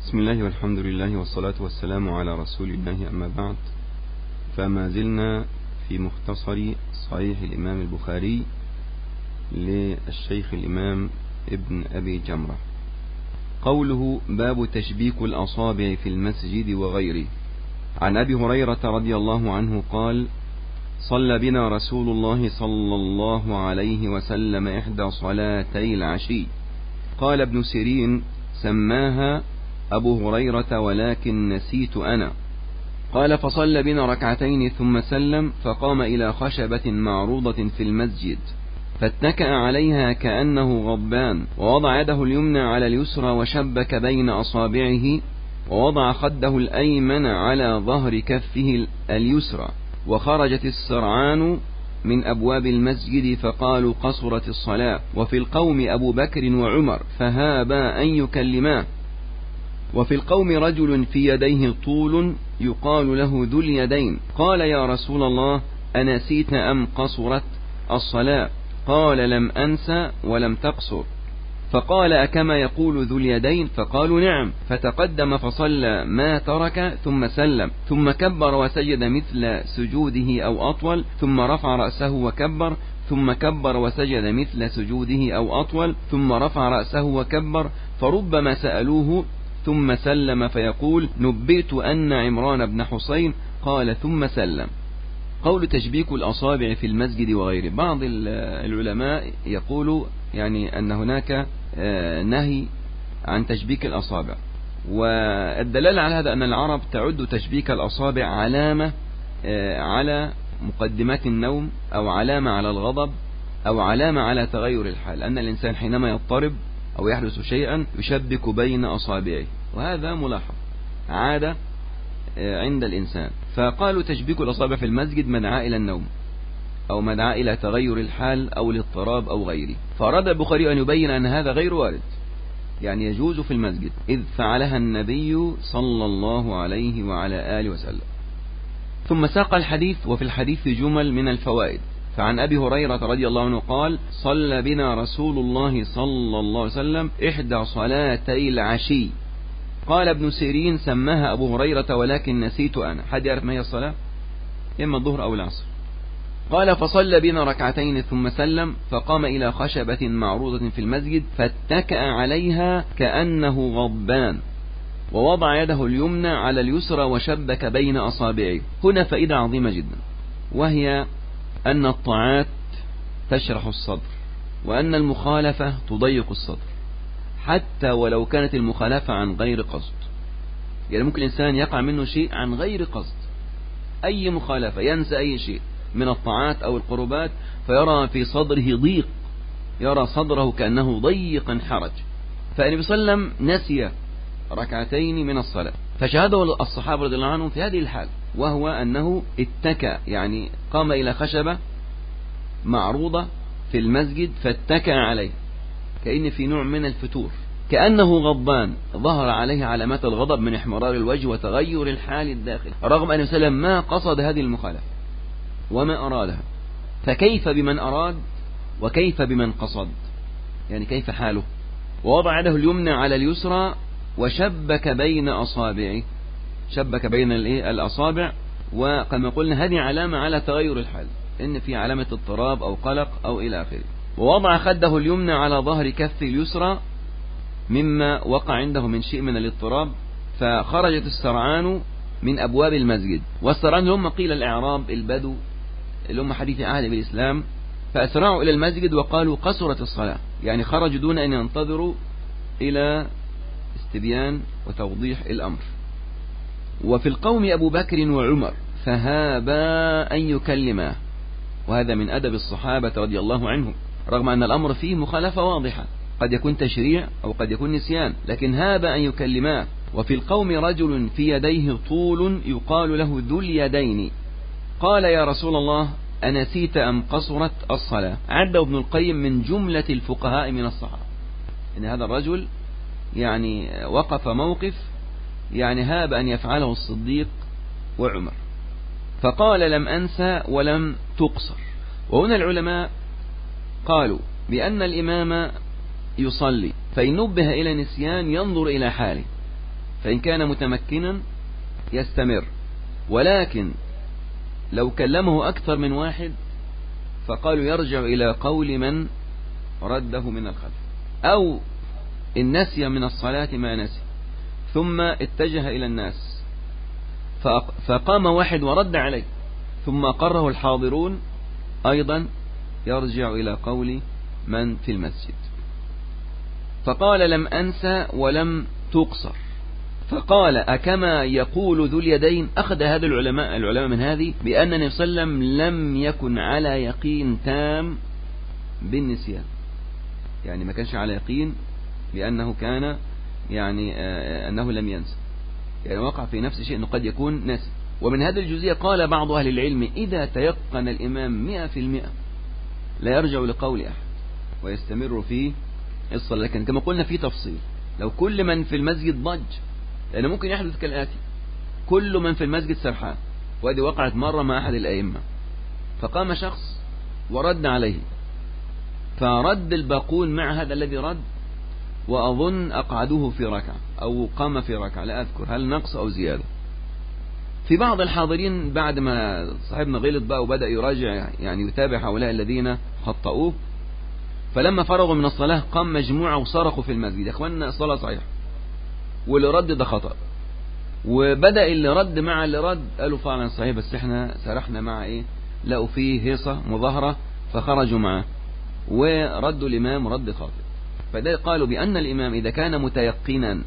بسم الله والحمد لله والصلاة والسلام على رسول الله، أما بعد، فما زلنا في مختصر صحيح الإمام البخاري للشيخ الإمام ابن أبي جمرة. قوله: باب تشبيك الأصابع في المسجد وغيره. عن أبي هريرة رضي الله عنه قال: صلى بنا رسول الله صلى الله عليه وسلم إحدى صلاتي العشي. قال ابن سيرين: سماها أبو هريرة ولكن نسيت أنا. قال: فصلى بنا ركعتين ثم سلم، فقام إلى خشبة معروضة في المسجد فاتكأ عليها كأنه غضبان، ووضع يده اليمنى على اليسرى وشبك بين أصابعه، ووضع خده الأيمن على ظهر كفه اليسرى. وخرجت السرعان من أبواب المسجد فقالوا: قصرت الصلاة. وفي القوم أبو بكر وعمر فهابا أن يكلماه. وفي القوم رجل في يديه طول يقال له ذو اليدين. قال: يا رسول الله، أنسيت أم قصرت الصلاة؟ قال: لم أنسى ولم تقصر. فقال: أكما يقول ذو اليدين؟ فقالوا: نعم. فتقدم فصلى ما ترك ثم سلم، ثم كبر وسجد مثل سجوده أو أطول، ثم رفع رأسه وكبر، ثم كبر وسجد مثل سجوده أو أطول، ثم رفع رأسه وكبر. فربما سألوه ثم سلم فيقول: نبئت أن عمران بن حسين قال ثم سلم. قول تشبيك الأصابع في المسجد وغيره. بعض العلماء يقول يعني أن هناك نهي عن تشبيك الأصابع، والدلالة على هذا أن العرب تعد تشبيك الأصابع علامة على مقدمات النوم، أو علامة على الغضب، أو علامة على تغير الحال، أن الإنسان حينما يضطرب أو يحدث شيئا يشبك بين أصابعه، وهذا ملاحظ عادة عند الإنسان. فقالوا تشبيك الأصابع في المسجد مدعاة إلى النوم، أو مدعاة إلى تغير الحال أو الاضطراب أو غيره. فأراد البخاري أن يبين أن هذا غير وارد، يعني يجوز في المسجد، إذ فعلها النبي صلى الله عليه وعلى آله وسلم. ثم ساق الحديث، وفي الحديث جمل من الفوائد. فعن أبي هريرة رضي الله عنه قال: صلى بنا رسول الله صلى الله عليه وسلم إحدى صلاتي العشي. قال ابن سيرين: سماها أبو هريرة ولكن نسيت أنا. حد يعرف ما هي الصلاة؟ إما الظهر أو العصر. قال: فصلى بنا ركعتين ثم سلم، فقام إلى خشبة معروضة في المسجد فاتكأ عليها كأنه غضبان، ووضع يده اليمنى على اليسرى وشبك بين أصابعه. هنا فائدة عظيمة جدا، وهي أن الطاعات تشرح الصدر، وأن المخالفة تضيق الصدر، حتى ولو كانت المخالفة عن غير قصد. يعني ممكن الإنسان يقع منه شيء عن غير قصد، أي مخالفة، ينسى أي شيء من الطاعات أو القربات، فيرى في صدره ضيق، يرى صدره كأنه ضيقا حرج. فالنبي صلى الله عليه وسلم نسي ركعتين من الصلاة، فشاهده الصحابة رضي الله عنهم في هذه الحال، وهو أنه اتكى، يعني قام إلى خشبة معروضة في المسجد فاتكى عليه، كأن في نوع من الفتور، كأنه غضبان، ظهر عليه علامات الغضب من احمرار الوجه وتغير الحال الداخلي، رغم أن وسلم ما قصد هذه المخالفة وما أرادها. فكيف بمن أراد وكيف بمن قصد؟ يعني كيف حاله؟ ووضع يده اليمنى على اليسرى وشبك بين أصابعه، شبك بين الأصابع، وكما قلنا هذه علامة على تغير الحال، إن في علامة اضطراب أو قلق أو إلى آخره. ووضع خده اليمنى على ظهر كفه اليسرى مما وقع عنده من شيء من الاضطراب. فخرجت السرعان من أبواب المسجد، والسرعان هم قيل الإعراب، البدو، اللي هم حديث عهد بالإسلام، فأسرعوا إلى المسجد وقالوا: قصرت الصلاة، يعني خرجوا دون أن ينتظروا إلى استبيان وتوضيح الأمر. وفي القوم أبو بكر وعمر فهابا أن يكلماه، وهذا من أدب الصحابة رضي الله عنهم، رغم أن الأمر فيه مخالفة واضحة، قد يكون تشريع أو قد يكون نسيان، لكن هاب أن يكلماه. وفي القوم رجل في يديه طول يقال له ذو اليدين. قال: يا رسول الله، أنسيت أم قصرت الصلاة؟ عده ابن القيم من جملة الفقهاء من الصحابة، إن هذا الرجل يعني وقف موقف، يعني هاب أن يفعله الصديق وعمر. فقال: لم أنسى ولم تقصر. وهنا العلماء قالوا بأن الإمام يصلي، فإن نبه إلى نسيان ينظر إلى حاله، فإن كان متمكنا يستمر، ولكن لو كلمه أكثر من واحد فقالوا يرجع إلى قول من رده من الخلف، أو النسي من الصلاة ما نسي ثم اتجه إلى الناس فقام واحد ورد عليه ثم أقره الحاضرون، أيضا يرجع إلى قول من في المسجد. فقال لم أنسى ولم تقصر. فقال أكما يقول ذو اليدين. أخذ هذا العلماء من هذه بأن النبي صلى الله عليه وسلم لم يكن على يقين تام بالنسيان، يعني ما كانش على يقين بأنه كان يعني أنه لم ينسى، يعني وقع في نفس الشيء أنه قد يكون ناسي. ومن هذا الجزئية قال بعض أهل العلم إذا تيقن الإمام 100% لا يرجع لقول أحد ويستمر في الصلاة. لكن كما قلنا في تفصيل، لو كل من في المسجد ضج، لأنه ممكن يحدث كالآتي: كل من في المسجد سرحان، وهذه وقعت مرة مع أحد الأئمة، فقام شخص ورد عليه، فرد الباقون مع هذا الذي رد، وأظن أقعدوه في ركعة أو قام في ركعة، لا أذكر هل نقص أو زيادة. في بعض الحاضرين بعد ما صاحبنا غلط بقى وبدأ يراجع، يعني يتابع هؤلاء الذين خطأوه، فلما فرغوا من الصلاة قام مجموعة وصرخوا في المسجد: يا اخوانا الصلاة صحيحة واللي رد ده خطأ. وبدأ اللي رد مع اللي رد قالوا فعلا صحيح، بس احنا سرحنا مع ايه، لقوا فيه هيصة مظاهرة فخرجوا معه وردوا الإمام رد خاطئ. فده قالوا بأن الإمام إذا كان متيقنا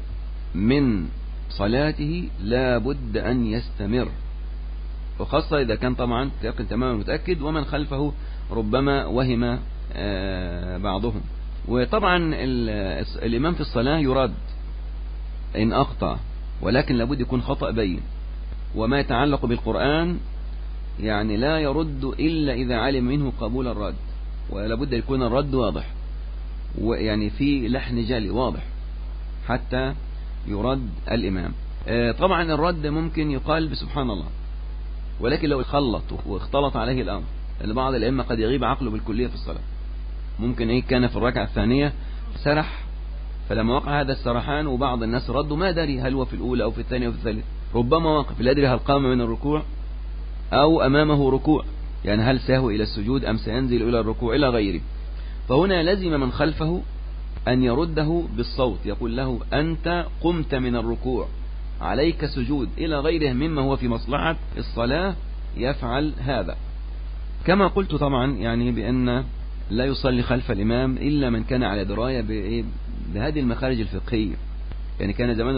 من صلاته لا بد أن يستمر، وخاصة إذا كان طبعا تيقن تماما متأكد، ومن خلفه ربما وهم بعضهم. وطبعا الإمام في الصلاة يراد إن أخطأ، ولكن لابد يكون خطأ بين. وما يتعلق بالقرآن يعني لا يرد إلا إذا علم منه قبول الرد، ولابد يكون الرد واضح، ويعني في لحن جلي واضح حتى يرد الإمام. طبعا الرد ممكن يقال بسبحان الله، ولكن لو خلط واختلط عليه الأمر، لأن بعض الأئمة قد يغيب عقله بالكلية في الصلاة، ممكن كان في الركعة الثانية سرح، فلما وقع هذا السرحان وبعض الناس ردوا ما دري هل هو في الأولى أو في الثانية أو في الثالثة، ربما واقف لا يدري هل قام من الركوع أو أمامه ركوع، يعني هل سيهوي إلى السجود أم سينزل إلى الركوع إلى غيره. فهنا لزم من خلفه أن يرده بالصوت، يقول له أنت قمت من الركوع عليك سجود إلى غيره مما هو في مصلحة الصلاة، يفعل هذا. كما قلت طبعا يعني بأن لا يصلي خلف الإمام إلا من كان على دراية بهذه المخارج الفقهية. يعني كان زمان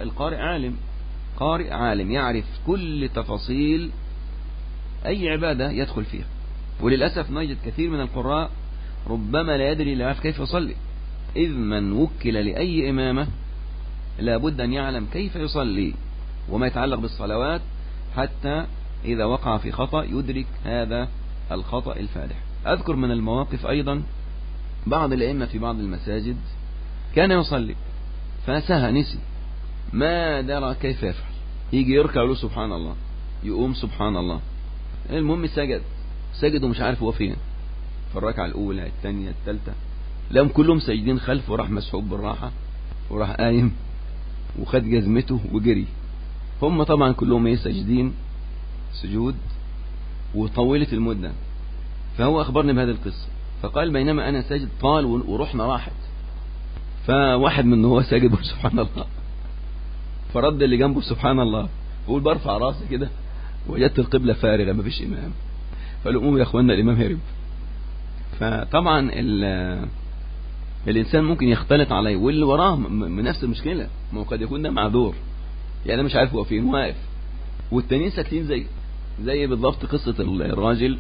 قارئ عالم يعرف كل تفاصيل أي عبادة يدخل فيها. وللأسف نجد كثير من القراء ربما لا يدري لا يعرف كيف يصلي، إذ من وكل لأي إمامة لابد أن يعلم كيف يصلي وما يتعلق بالصلوات، حتى إذا وقع في خطأ يدرك هذا الخطأ الفادح. أذكر من المواقف أيضا بعض الأئمة في بعض المساجد كان يصلي فسهى نسي ما درى كيف يفعل، يجي يركع له سبحان الله، يقوم سبحان الله، المهم سجد ومش عارف هو فين، في الركعة الأولى الثانية الثالثة، لهم كلهم ساجدين خلف، وراح مسحوب بالراحة وراح قايم وخد جزمته وجري. هم طبعا كلهم ساجدين سجود وطولت المدة. فهو أخبرني بهذه القصة، فقال بينما أنا ساجد طال وروحنا راحت، فواحد من هو ساجد سبحان الله، فرد اللي جنبه سبحان الله، بقول برفع راسي كده وجدت القبلة فارغة ما فيش إمام، فقالوا قوموا يا أخوانا الإمام هرب. فطبعا الإنسان ممكن يختلط عليه واللي وراه من نفس المشكلة، ما هو قد يكون ده معذور، يعني أنا مش عارف هو فين واقف والتانيين ساكتين زي بالضبط قصة الراجل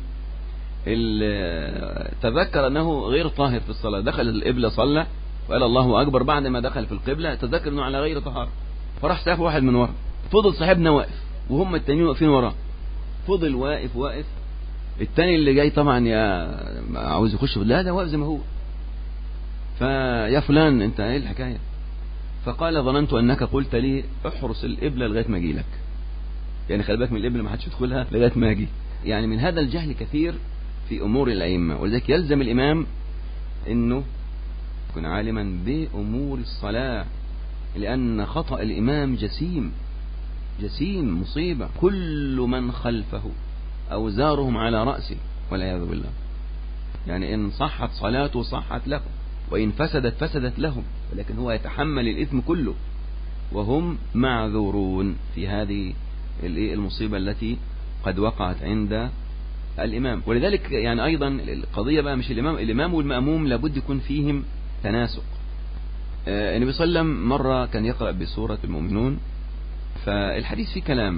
اللي تذكر أنه غير طاهر في الصلاة، دخل القبلة صلى وقال الله أكبر، بعد ما دخل في القبلة تذكر أنه على غير طهارة، فراح ساف واحد من ورا، فضل صاحبنا واقف وهم التانيين واقفين وراه، فضل واقف التاني اللي جاي طبعا يا عاوز يخش لا ده واقف زي ما هو، فيا فلان انت ايه الحكاية؟ فقال ظننت انك قلت لي احرس القبلة لغاية ما اجي لك، يعني خلي بالك من القبلة ما حدش يدخلها لغاية ما اجي. يعني من هذا الجهل كثير في امور الائمة، ولذلك يلزم الامام انه يكون عالما بامور الصلاة، لأن خطأ الإمام جسيم، جسيم مصيبة، كل من خلفه أوزارهم على رأسه والعياذ بالله. يعني إن صحت صلاته صحت له، وإن فسدت فسدت لهم، ولكن هو يتحمل الإثم كله، وهم معذورون في هذه المصيبة التي قد وقعت عند الإمام. ولذلك يعني أيضا القضية بقى مش الإمام والمأموم لابد يكون فيهم تناسق. النبي صلى الله عليه وسلم مرة كان يقرأ بسورة المؤمنون، فالحديث فيه كلام،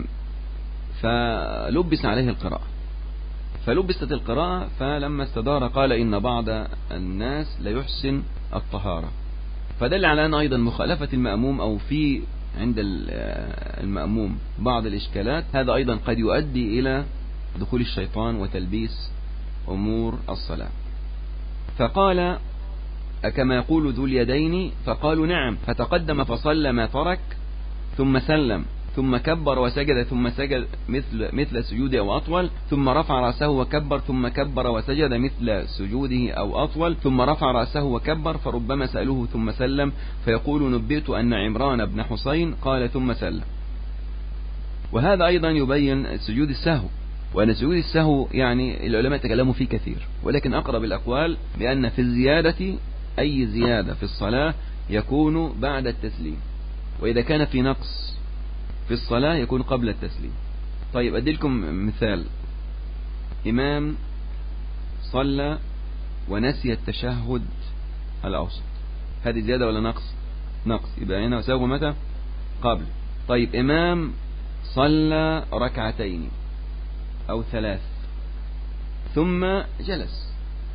فلبس عليه القراءة، فلبست القراءة، فلما استدار قال إن بعض الناس لا يحسن الطهارة، فدل على أن أيضا مخالفة المأموم أو في عند المأموم بعض الإشكالات، هذا أيضا قد يؤدي إلى دخول الشيطان وتلبيس أمور الصلاة. فقال أكما يقول ذو اليدين؟ فقالوا نعم. فتقدم فصلى ما ترك ثم سلم، ثم كبر وسجد، ثم سجد مثل سجوده أو أطول، ثم رفع رأسه وكبر، ثم كبر وسجد مثل سجوده أو أطول، ثم رفع رأسه وكبر. فربما سألوه ثم سلم فيقول نبئت أن عمران بن حسين قال ثم سلم. وهذا أيضا يبين سجود السهو، وأن سجود السهو يعني العلماء تكلموا فيه كثير، ولكن أقرب الأقوال بأن في الزيادة أي زيادة في الصلاة يكون بعد التسليم، وإذا كان في نقص في الصلاة يكون قبل التسليم. طيب أدي لكم مثال. إمام صلى ونسي التشهد الأوسط، هذه زيادة ولا نقص؟ نقص، يبقى هنا وساوي متى؟ قبل. طيب إمام صلى ركعتين أو 3 ثم جلس،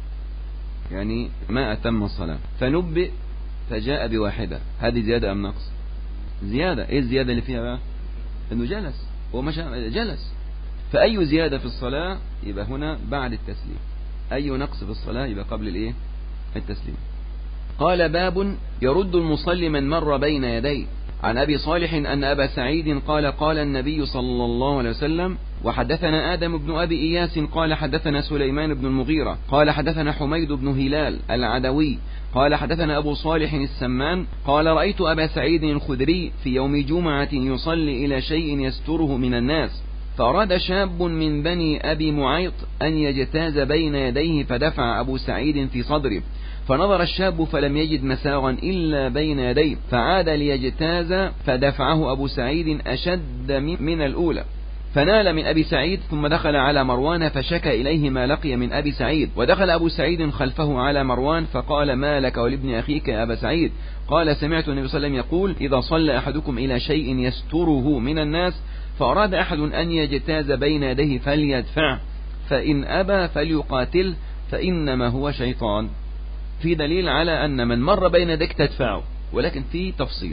يعني ما أتم الصلاة، فنبئ فجاء بواحدة، هذه زيادة أم نقص؟ زيادة. إيه الزيادة اللي فيها بقى؟ إنه جلس، هو مشى جلس. فأي زيادة في الصلاة يبقى هنا بعد التسليم، أي نقص في الصلاة يبقى قبل الإيه؟ التسليم. قال باب يرد المصلي من مر بين يديه. عن أبي صالح أن أبا سعيد قال قال النبي صلى الله عليه وسلم وحدثنا آدم بن أبي إياس قال حدثنا سليمان بن المغيرة قال حدثنا حميد بن هلال العدوي قال حدثنا أبو صالح السمان قال رأيت أبا سعيد الخدري في يوم جمعة يصلي إلى شيء يستره من الناس، فأراد شاب من بني أبي معيط أن يجتاز بين يديه، فدفع أبو سعيد في صدره، فنظر الشاب فلم يجد مساغا إلا بين يديه، فعاد ليجتاز، فدفعه أبو سعيد أشد من الأولى، فنال من أبي سعيد، ثم دخل على مروان فشكى إليه ما لقي من أبي سعيد، ودخل أبو سعيد خلفه على مروان فقال ما لك ولابن أخيك يا أبا سعيد؟ قال سمعت النبي صلى الله عليه وسلم يقول إذا صلى أحدكم إلى شيء يستره من الناس فأراد أحد أن يجتاز بين يديه فليدفع، فإن أبى فليقاتل، فإنما هو شيطان. في دليل على أن من مر بين يديك تدفعه، ولكن في تفصيل،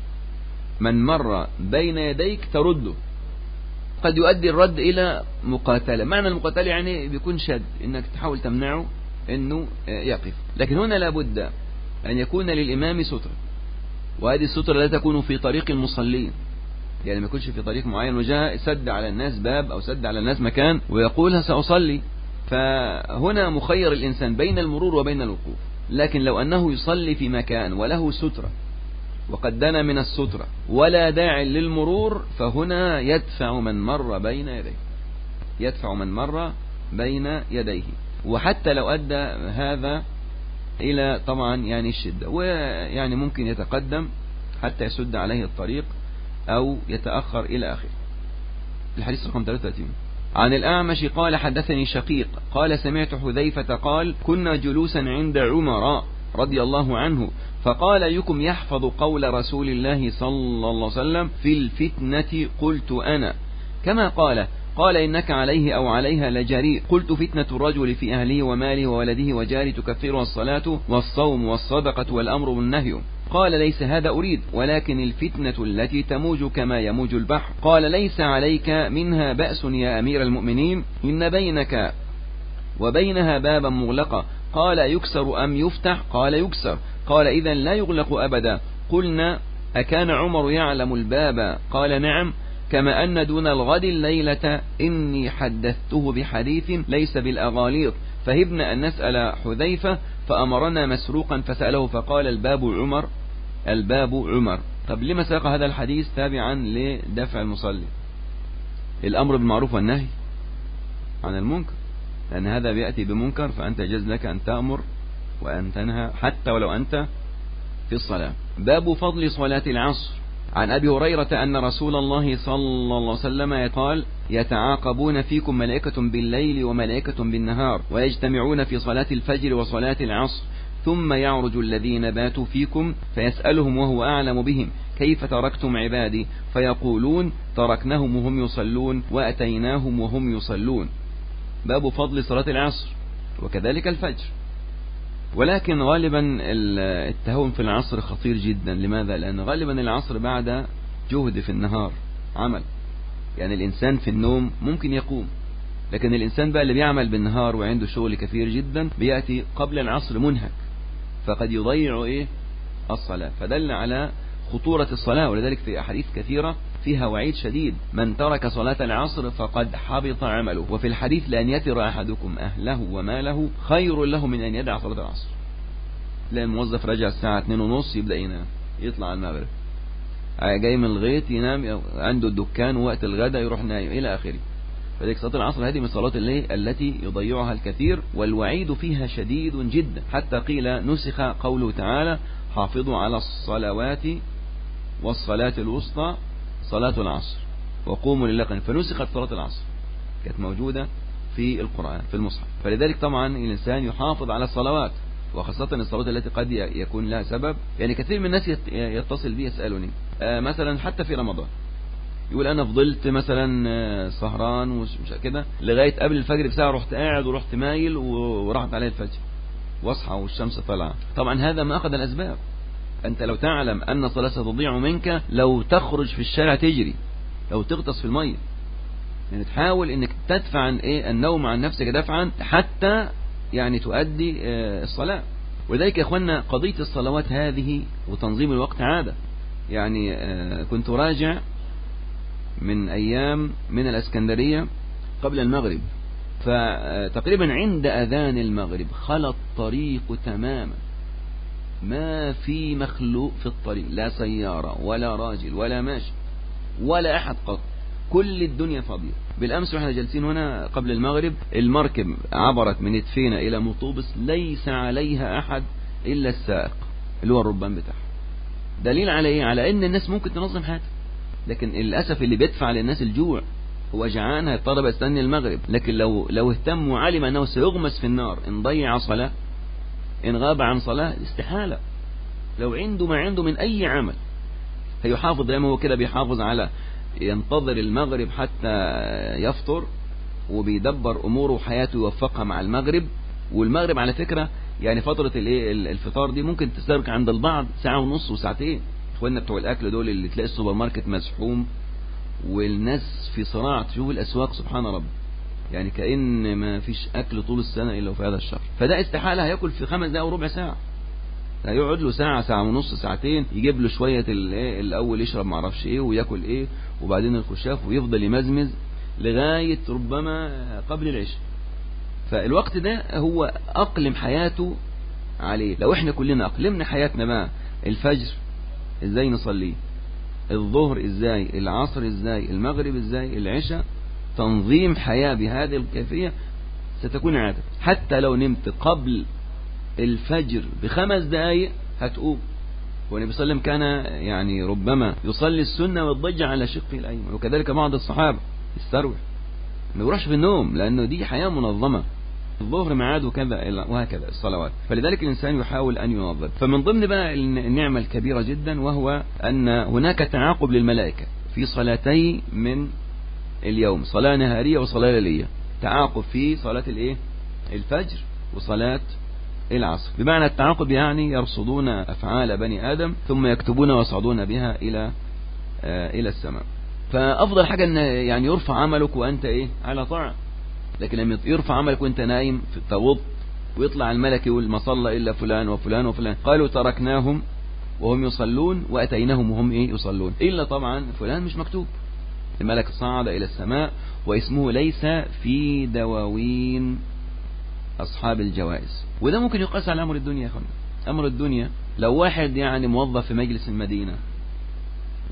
من مر بين يديك ترده، قد يؤدي الرد إلى مقاتلة. معنى المقاتلة يعني بيكون شد، إنك تحاول تمنعه إنه يقف، لكن هنا لابد أن يكون للإمام سترة، وهذه السترة لا تكون في طريق المصلين، يعني ما يكونش في طريق معين وجاء سد على الناس باب أو سد على الناس مكان ويقول سأصلي، فهنا مخير الإنسان بين المرور وبين الوقوف. لكن لو أنه يصلي في مكان وله سترة وقد دنا من السترة ولا داعي للمرور، فهنا يدفع من مر بين يديه، يدفع من مر بين يديه. وحتى لو أدى هذا إلى طبعا يعني الشدة، ويعني ممكن يتقدم حتى يسد عليه الطريق أو يتأخر إلى آخره. الحديث رقم 33. عن الأعمش قال حدثني شقيق قال سمعت حذيفة قال كنا جلوسا عند عمر رضي الله عنه، فقال أيكم يحفظ قول رسول الله صلى الله عليه وسلم في الفتنة؟ قلت أنا. كما قال إنك عليه أو عليها لجريء. قلت فتنة الرجل في أهله وماله وولده وجاره تكفرها الصلاة والصوم والصدقة والأمر والنهي. قال ليس هذا أريد، ولكن الفتنة التي تموج كما يموج البحر. قال ليس عليك منها بأس يا أمير المؤمنين، إن بينك وبينها بابا مغلقا. قال يكسر أم يفتح؟ قال يكسر. قال إذن لا يغلق أبدا. قلنا أكان عمر يعلم الباب؟ قال نعم، كما أن دون الغد الليلة إني حدثته بحديث ليس بالأغاليط، فهبنا أن نسأل حذيفة فأمرنا مسروقا فسأله، فقال الباب عمر، الباب عمر. طب لما ساق هذا الحديث تابعا لدفع المصلي؟ الأمر بالمعروف والنهي عن المنكر، لأن هذا بيأتي بمنكر، فأنت يجوز لك أن تأمر وأن تنهى حتى ولو أنت في الصلاة. باب فضل صلاة العصر. عن أبي هريرة أن رسول الله صلى الله عليه وسلم قال: يتعاقبون فيكم ملائكة بالليل وملائكة بالنهار، ويجتمعون في صلاة الفجر وصلاة العصر، ثم يعرج الذين باتوا فيكم فيسألهم وهو أعلم بهم: كيف تركتم عبادي؟ فيقولون: تركناهم وهم يصلون وأتيناهم وهم يصلون. باب فضل صلاة العصر وكذلك الفجر. ولكن غالبا التهاون في العصر خطير جدا. لماذا؟ لأن غالبا العصر بعد جهد في النهار، عمل، يعني الإنسان في النوم ممكن يقوم، لكن الإنسان بقى اللي بيعمل بالنهار وعنده شغل كثير جدا بيأتي قبل العصر منهك، فقد يضيع الصلاة، فدل على خطورة الصلاة. ولذلك في أحاديث كثيرة فيها وعيد شديد: من ترك صلاة العصر فقد حبط عمله. وفي الحديث: لأن يتر أحدكم أهله وماله خير له من أن يدع صلاة العصر. تلاقي الموظف رجع الساعة 2:30 يبدأ ينام، يطلع المغرب، جاي من الغيط ينام، عنده الدكان ووقت الغداء يروح نايم إلى آخره. فذلك صلاة العصر هذه من صلاة الليل التي يضيعها الكثير، والوعيد فيها شديد جدا، حتى قيل نسخ قوله تعالى: حافظوا على الصلوات والصلاة الوسطى صلاة العصر وقوموا لله قانتين. فنسخت صلاة العصر، كانت موجودة في القرآن في المصحف. فلذلك طبعا الإنسان يحافظ على الصلوات، وخاصة الصلاة التي قد يكون لها سبب. يعني كثير من الناس يتصل بي يسألني مثلا حتى في رمضان، يقول أنا فضلت مثلا سهران ومش كده لغاية قبل الفجر بساعة، رحت قاعد ورحت مايل وراحت عليه الفجر واصحى والشمس طالعة. طبعا هذا ما أخذ الأسباب. أنت لو تعلم أن الصلاة ستضيع منك لو تخرج في الشارع تجري، لو تغطس في المية، يعني تحاول أنك تدفع عن النوم عن نفسك دفعا حتى يعني تؤدي الصلاة. ولذلك يا أخوانا قضية الصلوات هذه وتنظيم الوقت عادة. يعني كنت راجع من أيام من الإسكندرية قبل المغرب، فتقريبا عند أذان المغرب خلى الطريق تماما، ما في مخلوق في الطريق، لا سيارة ولا راجل ولا ماشي ولا أحد قط، كل الدنيا فاضية. بالأمس وإحنا جالسين هنا قبل المغرب المركب عبرت من ادفينة إلى مطوبس ليس عليها أحد إلا السائق اللي هو الربان بتاعها. دليل على إيه؟ على إن الناس ممكن تنظم حياتها، لكن للأسف اللي بيدفع للناس الجوع، هو جعان هيضطر يستنى المغرب. لكن لو اهتم وعلم أنه سيغمس في النار إن ضيع صلاة، إن غاب عن صلاة، استحالة. لو عنده ما عنده من أي عمل هيحافظ زي ما هو كده، بيحافظ على ينتظر المغرب حتى يفطر، وبيدبر أموره وحياته يوفقها مع المغرب. والمغرب على فكرة يعني فترة الفطار دي ممكن تستغرق عند البعض ساعة ونص وساعتين. اخواننا بتوع الأكل دول اللي تلاقي السوبر ماركت مزحوم والناس في صراع، تشوف الأسواق سبحان رب، يعني كأن ما فيش أكل طول السنة إلا في هذا الشهر. فده استحالة هيأكل في 5 دقائق وربع ساعة، هيقعد له ساعة، ساعة ونص، ساعتين، يجيب له شوية الأول يشرب معرفش إيه ويأكل إيه، وبعدين الخشاف، ويفضل يمزمز لغاية ربما قبل العشاء. فالوقت ده هو أقلم حياته عليه. لو إحنا كلنا أقلمنا حياتنا بقى، الفجر إزاي نصليه، الظهر إزاي، العصر إزاي، المغرب إزاي، العشاء، تنظيم حياة بهذه الكيفية ستكون عادة. حتى لو نمت قبل الفجر ب5 دقائق هتقوم. والنبي صلى الله عليه وسلم كان يعني ربما يصلي السنة ويضجع على شقه الأيمن، وكذلك بعض الصحابة يستروح ما يروحش في النوم، لأنه دي حياة منظمة، الظهر ميعاد وكذا وهكذا الصلوات. فلذلك الإنسان يحاول أن ينظم. فمن ضمن بقى النعمة الكبيرة جدا وهو أن هناك تعاقب للملائكة في صلاتي من اليوم، صلاة نهارية وصلاة ليلية، تعاقب في صلاة الفجر وصلاة العصر. بمعنى التعاقب يعني يرصدون أفعال بني آدم ثم يكتبون ويصعدون بها إلى السماء. فأفضل حاجة أن يعني يرفع عملك وأنت على طاعة. لكن لما يرفع عملك وأنت نايم في التوض ويطلع الملك يقول ما صلى إلا فلان وفلان وفلان، قالوا تركناهم وهم يصلون وأتيناهم وهم يصلون، إلا طبعا فلان مش مكتوب. الملك صعد إلى السماء واسمه ليس في دواوين أصحاب الجوائز. وده ممكن يقاس على أمر الدنيا يا أخوانا. أمر الدنيا لو واحد يعني موظف في مجلس المدينة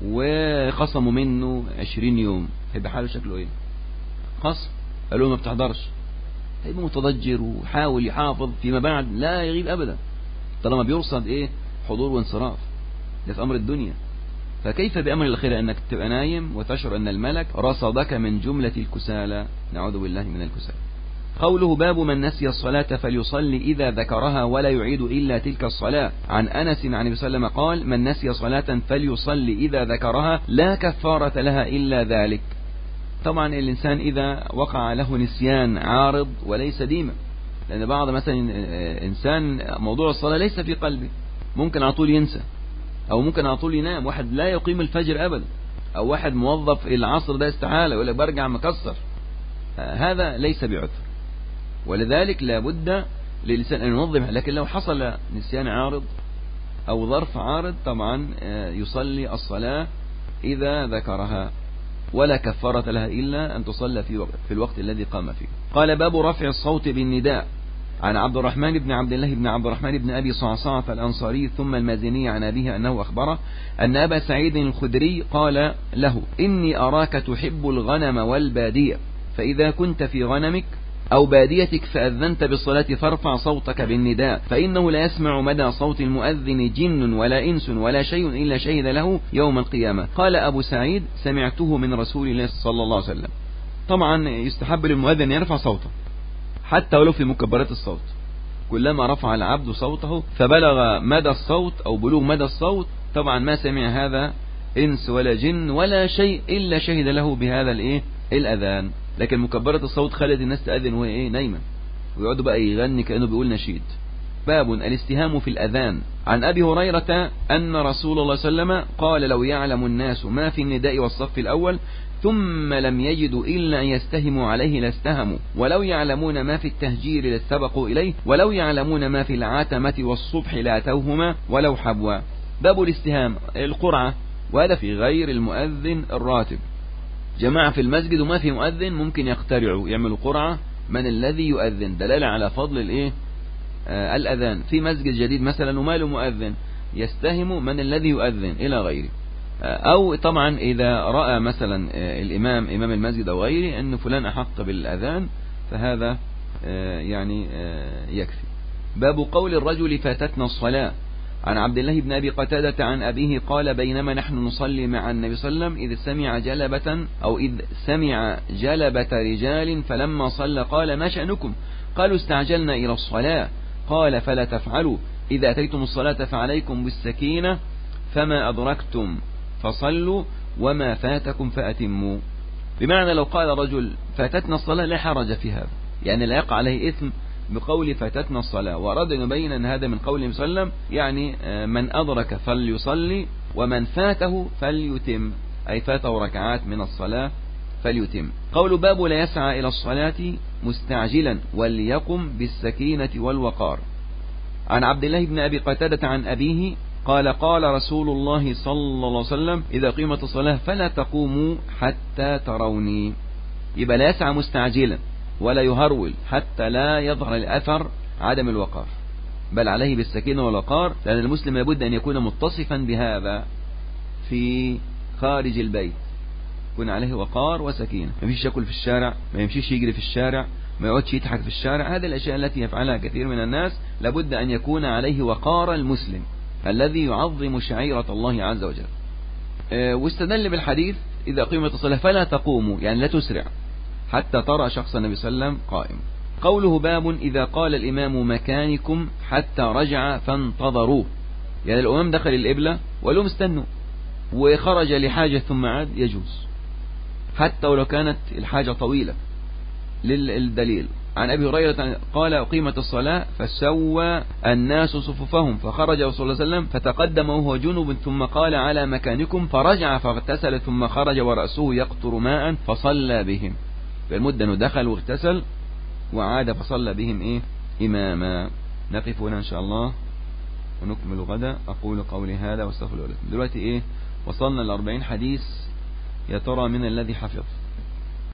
وخصموا منه 20 يوم، هيبقى حاله شكله ايه؟ خصم قالوا ما بتحضرش، هيبقى متضجر وحاول يحافظ فيما بعد لا يغيب ابدا طالما بيرصد ايه؟ حضور وانصراف. ده في امر الدنيا، فكيف بأمر الآخرة أنك تبقى نايم وتشعر أن الملك رصدك من جملة الكسالى؟ نعوذ بالله من الكسالى. قوله باب من نسي الصلاة فليصلي إذا ذكرها ولا يعيد إلا تلك الصلاة. عن أنس عن النبي صلى الله عليه وسلم قال: من نسي صلاة فليصلي إذا ذكرها لا كفارة لها إلا ذلك. طبعا الإنسان إذا وقع له نسيان عارض وليس ديما، لأن بعض مثلا إنسان موضوع الصلاة ليس في قلبه، ممكن على طول ينسى، أو ممكن على طول ينام. واحد لا يقيم الفجر أبدا، أو واحد موظف العصر ده استحالة يقول لك برجع مكسر، هذا ليس بعذر، ولذلك لابد للإنسان أن ينظم. لكن لو حصل نسيان عارض أو ظرف عارض طبعا يصلي الصلاة إذا ذكرها، ولا كفارة لها إلا أن تصلى في الوقت الذي قام فيه. قال: باب رفع الصوت بالنداء. عن عبد الرحمن بن عبد الله بن عبد الرحمن بن أبي صعصعة الأنصاري ثم المازني عن أبيه أنه أخبره أن أبا سعيد الخدري قال له: إني أراك تحب الغنم والبادية، فإذا كنت في غنمك أو باديتك فأذنت بالصلاة فارفع صوتك بالنداء، فإنه لا يسمع مدى صوت المؤذن جن ولا إنس ولا شيء إلا شهد له يوم القيامة. قال أبو سعيد: سمعته من رسول الله صلى الله عليه وسلم. طبعا يستحب للمؤذن أن يرفع صوته حتى ولو في مكبرات الصوت. كلما رفع العبد صوته فبلغ مدى الصوت أو بلوغ مدى الصوت، طبعا ما سمع هذا إنس ولا جن ولا شيء إلا شهد له بهذا الأذان. لكن مكبرة الصوت خلت الناس تأذن وهي نايمة، ويقعدوا بقى يغني كأنه بيقول نشيد. باب الاستهام في الأذان. عن أبي هريرة أن رسول الله صلى الله عليه وسلم قال: لو يعلم الناس ما في النداء والصف الأول ثم لم يجدوا إلا أن يستهموا عليه لاستهموا، ولو يعلمون ما في التهجير لاستبقوا إليه، ولو يعلمون ما في العتمة والصبح لاتوهما ولو حبوا. باب الاستهام القرعة، وهذا في غير المؤذن الراتب. جماعة في المسجد وما في مؤذن ممكن يقترعوا يعملوا قرعة من الذي يؤذن، دلالة على فضل الأذان. في مسجد جديد مثلا وما له مؤذن، يستهم من الذي يؤذن إلى غيره. أو طبعا إذا رأى مثلا الإمام إمام المسجد أو غيره أن فلان أحق بالأذان فهذا يعني يكفي. باب قول الرجل فاتتنا الصلاة. عن عبد الله بن أبي قتادة عن أبيه قال: بينما نحن نصلي مع النبي صلى الله عليه وسلم إذ سمع جلبة رجال فلما صلى قال: ما شأنكم؟ قالوا: استعجلنا إلى الصلاة. قال: فلا تفعلوا، إذا أتيتم الصلاة فعليكم بالسكينة، فما أدركتم فصلوا وما فاتكم فأتموا. بمعنى لو قال رجل فاتتنا الصلاة لا حرج في هذا، يعني لا يقع عليه إثم بقول فاتتنا الصلاة، وأراد أن يبين أن هذا من قول النبي صلى الله عليه وسلم، يعني من أدرك فليصلي ومن فاته فليتم، أي فاته ركعات من الصلاة فليتم. قول باب لا يسعى إلى الصلاة مستعجلا وليقم بالسكينة والوقار. عن عبد الله بن أبي قتادة عن أبيه قال: قال رسول الله صلى الله عليه وسلم: إذا قيمت الصلاة فلا تقوموا حتى تروني. يبقى لا يسعى مستعجلا ولا يهرول حتى لا يظهر الأثر عدم الوقار، بل عليه بالسكينة والوقار، لأن المسلم لابد أن يكون متصفا بهذا في خارج البيت، يكون عليه وقار وسكينة، ما يمشيش يأكل في الشارع، ما يمشيش يجري في الشارع، ما يقعدش يضحك في الشارع. هذه الأشياء التي يفعلها كثير من الناس لابد أن يكون عليه وقار المسلم الذي يعظم شعيرة الله عز وجل. واستدل بالحديث: إذا قيمت الصلاة فلا تقوموا، يعني لا تسرع حتى ترى شخص النبي صلى الله عليه وسلم قائم. قوله باب إذا قال الإمام مكانكم حتى رجع فانتظروه، يعني الإمام دخل القبلة ولهم استنوا وخرج لحاجة ثم عاد يجوز، حتى ولو كانت الحاجة طويلة. للدليل: عن أبي هريرة قال: أقيمت الصلاة فسوى الناس صفوفهم، فخرج رسول الله صلى الله عليه وسلم فتقدم وهو جنب ثم قال: على مكانكم، فرجع فاغتسل ثم خرج ورأسه يقطر ماء فصلى بهم. فالمدة أنه دخل واغتسل وعاد فصلى بهم إماما. نقف هنا إن شاء الله ونكمل غدا. أقول قولي هذا واستغفر الله لكم. دلوقتي وصلنا ل40 حديث، يا ترى من الذي حفظ؟